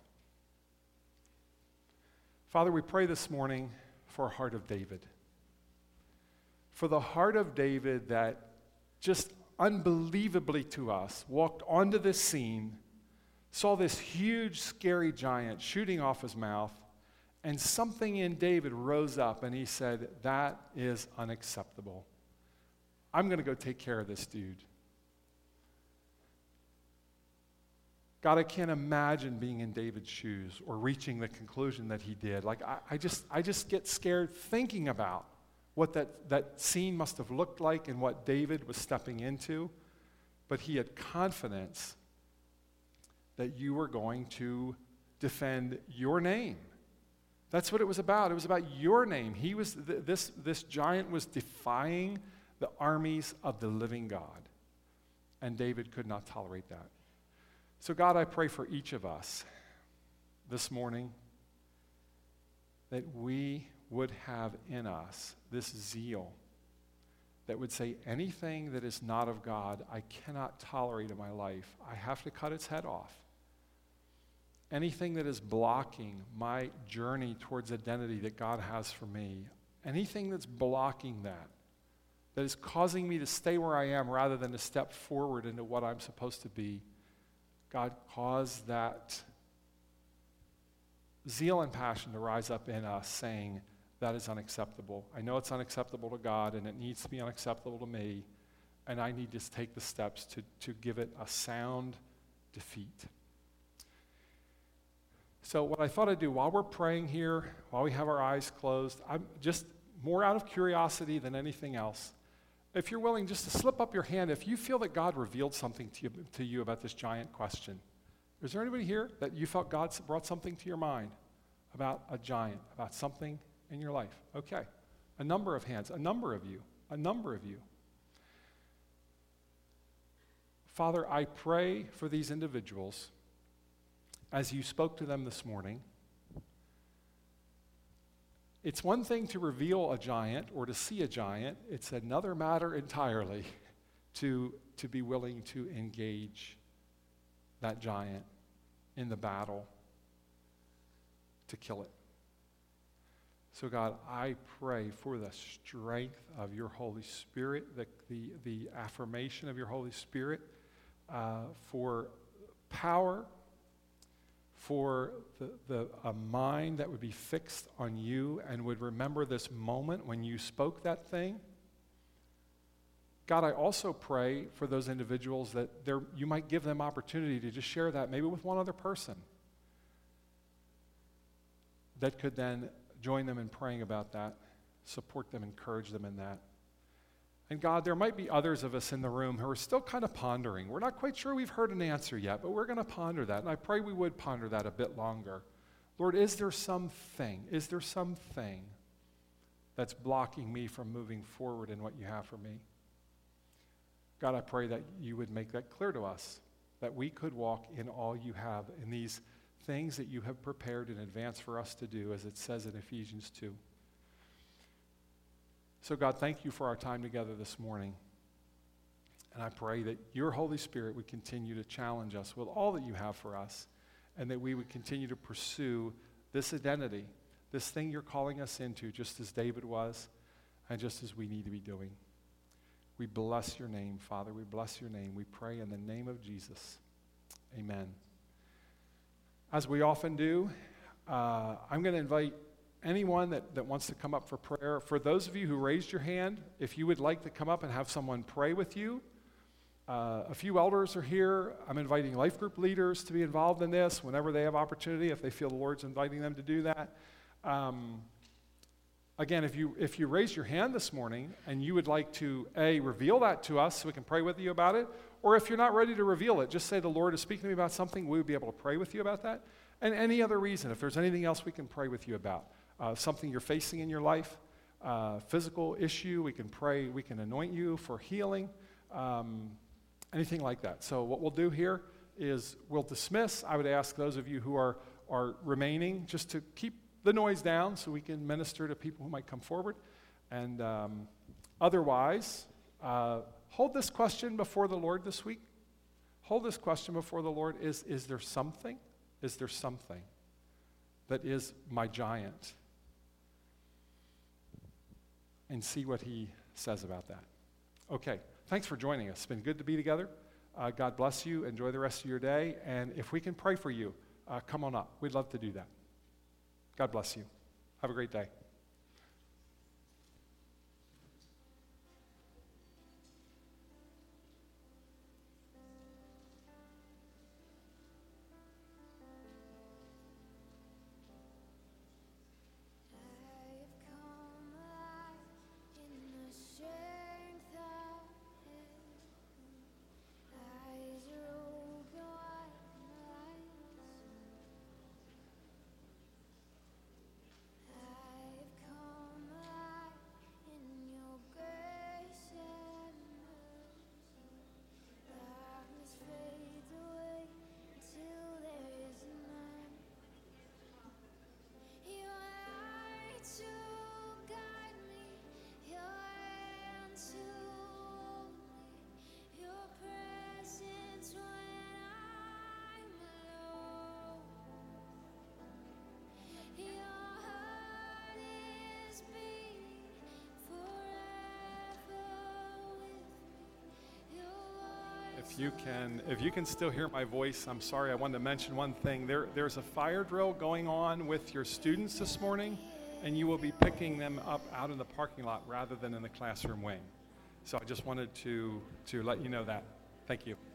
Speaker 1: Father, we pray this morning for a heart of David. For the heart of David that just unbelievably to us walked onto this scene, saw this huge, scary giant shooting off his mouth, and something in David rose up and he said, that is unacceptable. I'm going to go take care of this dude. God, I can't imagine being in David's shoes or reaching the conclusion that he did. Like, I, I just I just get scared thinking about what that, that scene must have looked like and what David was stepping into. But he had confidence that you were going to defend your name. That's what it was about. It was about your name. He was th- this, this giant was defying the armies of the living God. And David could not tolerate that. So God, I pray for each of us this morning that we would have in us this zeal that would say anything that is not of God, I cannot tolerate in my life. I have to cut its head off. Anything that is blocking my journey towards identity that God has for me, anything that's blocking that, that is causing me to stay where I am rather than to step forward into what I'm supposed to be, God, cause that zeal and passion to rise up in us saying, that is unacceptable. I know it's unacceptable to God, and it needs to be unacceptable to me, and I need to take the steps to, to give it a sound defeat. So what I thought I'd do while we're praying here, while we have our eyes closed, I'm just more out of curiosity than anything else. If you're willing just to slip up your hand, if you feel that God revealed something to you, to you about this giant question. Is there anybody here that you felt God brought something to your mind about a giant, about something in your life? Okay. A number of hands, a number of you, a number of you. Father, I pray for these individuals as you spoke to them this morning. It's one thing to reveal a giant or to see a giant. It's another matter entirely to, to be willing to engage that giant in the battle to kill it. So God, I pray for the strength of your Holy Spirit, the, the, the affirmation of your Holy Spirit, uh, for power, for the, the, a mind that would be fixed on you and would remember this moment when you spoke that thing. God, I also pray for those individuals that you might give them opportunity to just share that maybe with one other person that could then join them in praying about that, support them, encourage them in that. And God, there might be others of us in the room who are still kind of pondering. We're not quite sure we've heard an answer yet, but we're going to ponder that. And I pray we would ponder that a bit longer. Lord, is there something, is there something that's blocking me from moving forward in what you have for me? God, I pray that you would make that clear to us, that we could walk in all you have, in these things that you have prepared in advance for us to do, as it says in Ephesians two. So God, thank you for our time together this morning. And I pray that your Holy Spirit would continue to challenge us with all that you have for us, and that we would continue to pursue this identity, this thing you're calling us into, just as David was, and just as we need to be doing. We bless your name, Father. We bless your name. We pray in the name of Jesus. Amen. As we often do, uh, I'm going to invite anyone that, that wants to come up for prayer. For those of you who raised your hand, if you would like to come up and have someone pray with you, Uh, a few elders are here. I'm inviting life group leaders to be involved in this whenever they have opportunity, if they feel the Lord's inviting them to do that. Um, again, if you if you raise your hand this morning and you would like to, A, reveal that to us so we can pray with you about it, or if you're not ready to reveal it, just say the Lord is speaking to me about something, we would be able to pray with you about that. And any other reason, if there's anything else we can pray with you about, uh, something you're facing in your life, uh, physical issue, we can pray, we can anoint you for healing. Um, Anything like that. So what we'll do here is we'll dismiss. I would ask those of you who are, are remaining just to keep the noise down so we can minister to people who might come forward. And um, otherwise, uh, hold this question before the Lord this week. Hold this question before the Lord. Is, is there something? Is there something that is my giant? And see what he says about that. Okay. Thanks for joining us. It's been good to be together. Uh, God bless you. Enjoy the rest of your day. And if we can pray for you, uh, come on up. We'd love to do that. God bless you. Have a great day. If you can, if you can still hear my voice, I'm sorry, I wanted to mention one thing. There, there's a fire drill going on with your students this morning, and you will be picking them up out in the parking lot rather than in the classroom wing. So I just wanted to, to let you know that. Thank you.